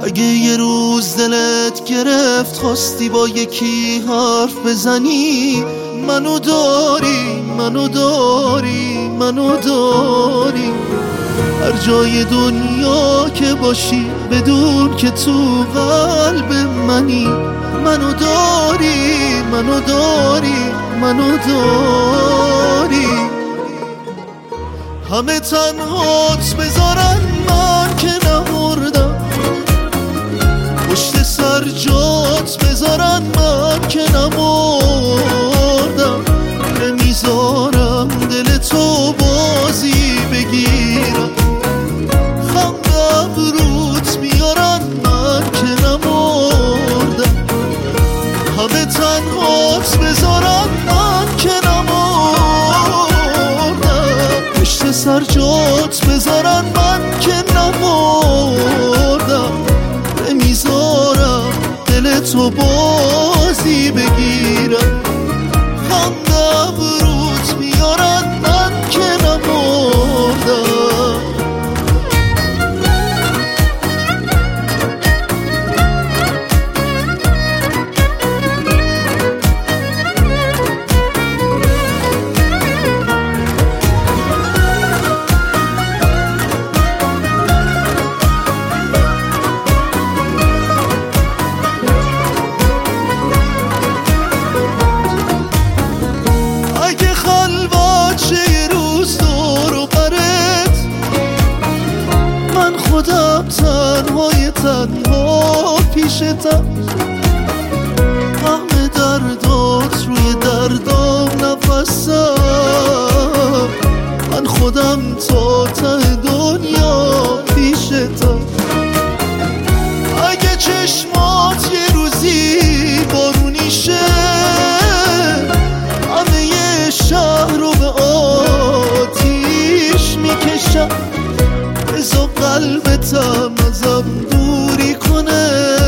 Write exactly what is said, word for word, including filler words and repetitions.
اگه یه روز دلت گرفت خواستی با یکی حرف بزنی، منو داری منو داری منو داری. هر جای دنیا که باشی بدون که تو قلب منی، منو داری منو داری منو داری. همه تنهات بذارن من که نمردم، پشت سر جات بذارن من که نمردم. نمیذارم دل تو بازی بگیرم، خنده ابروت میارن من که نمردم. همه تنهات بذارن من که نمردم، پشت سر جات بذارن من که نمردم. نمیذارم دل تو بازی بگیرم، خنده ابروت میارن من که نمردم. خودم تنهای تنها پیشتم، همه دردات روی دردام نفسم. من خودم تا ته دنیا پیشتم. اگه چشمات یه روزی بارونی شه، همه یه شهر رو به آتیش میکشم. بزا قلبتم ازم دوری کنه،